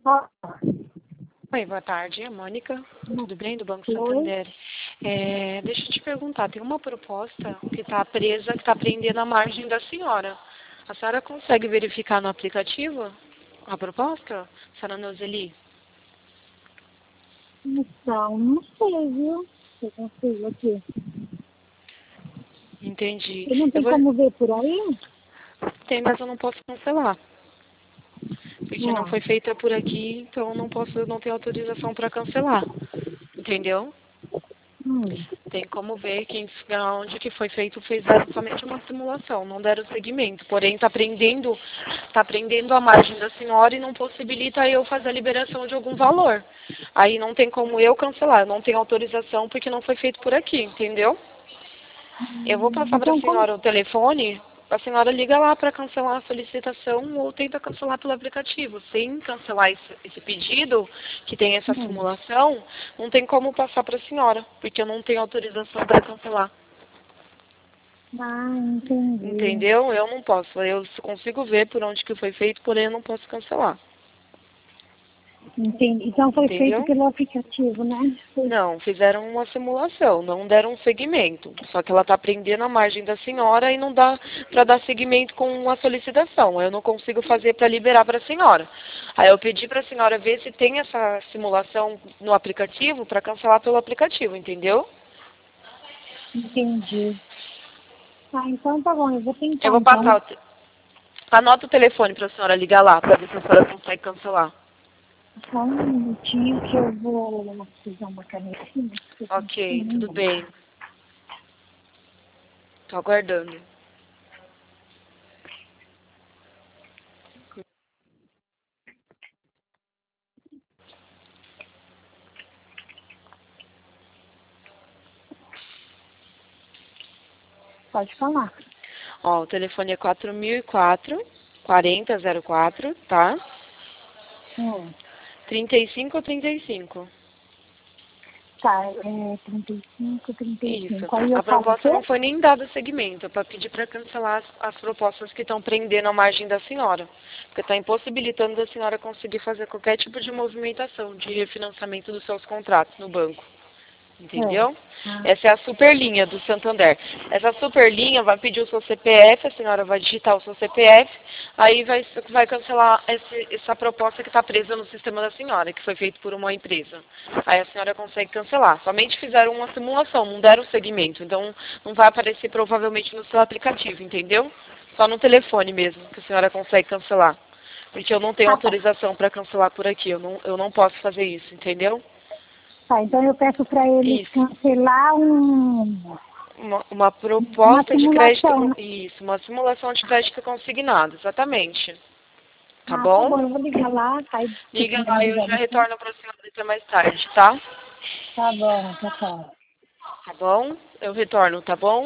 Ó, Oi, boa tarde, é a Mônica. Tudo bem? Do Banco oi. Santander. Deixa eu te perguntar, tem uma proposta que está presa, que está prendendo a margem da senhora. A senhora consegue verificar no aplicativo a proposta, senhora Neuzeli? Então, não sei, viu? Eu consigo aqui. Entendi. E não Eu tem vou... como ver por aí? Tem, mas eu não posso cancelar. Porque não Não. foi feita por aqui, então eu não tenho autorização para cancelar. Entendeu? Hum. Tem como ver onde que foi feito, fez somente uma simulação, não deram seguimento. Porém, tá prendendo a margem da senhora e não possibilita eu fazer a liberação de algum valor. Aí não tem como eu cancelar, não tenho autorização porque não foi feito por aqui, entendeu? Eu vou passar para a Então, como... senhora o telefone, a senhora liga lá para cancelar a solicitação ou tenta cancelar pelo aplicativo. Sem cancelar esse pedido, que tem essa Hum. simulação, não tem como passar para a senhora, porque eu não tenho autorização para cancelar. Ah, entendi. Entendeu? Eu não posso. Eu consigo ver por onde que foi feito, porém eu não posso cancelar. Entendi. Então, foi feito Entendeu? pelo aplicativo, né? Não, fizeram uma simulação, não deram um segmento. Só que ela está prendendo a margem da senhora e não dá para dar seguimento com a solicitação. Eu não consigo fazer para liberar para a senhora. Aí eu pedi para a senhora ver se tem essa simulação no aplicativo para cancelar pelo aplicativo, entendeu? Entendi. Ah, então tá bom. Eu vou Eu tentar, vou então. passar Anota o telefone para a senhora ligar lá, para ver se a senhora consegue cancelar. Só um minutinho que eu vou precisar uma canetinha. Ok, tudo bem. Tô aguardando. Pode falar. Ó, o telefone é 4004 4004, tá? Hum. 35 ou 35. Tá, é 35, Isso. 35. Aí eu A falo o proposta não quê? foi nem dado segmento, é para pedir para cancelar as propostas que estão prendendo a margem da senhora. Porque está impossibilitando a senhora conseguir fazer qualquer tipo de movimentação de refinanciamento dos seus contratos no banco. É. Entendeu? Ah, Essa é a superlinha do Santander. Essa superlinha vai pedir o seu CPF, a senhora vai digitar o seu CPF, aí vai cancelar essa proposta que está presa no sistema da senhora, que foi feita por uma empresa. Aí a senhora consegue cancelar. Somente fizeram uma simulação, não deram seguimento. Então não vai aparecer provavelmente no seu aplicativo, entendeu? Só no telefone mesmo que a senhora consegue cancelar. Porque eu não tenho ah, tá. autorização para cancelar por aqui. Eu não posso fazer isso, entendeu? Tá, então eu peço para eles Isso. cancelar Uma uma proposta de crédito, simulação, né? isso, uma simulação de crédito consignado, exatamente. Tá Ah, tá bom? bom, eu vou ligar lá, aí se Liga puder lá me e eu dar já licença. retorno para a senhora até mais tarde, tá? Tá bom, tchau, tchau. Tá bom? Eu retorno, tá bom?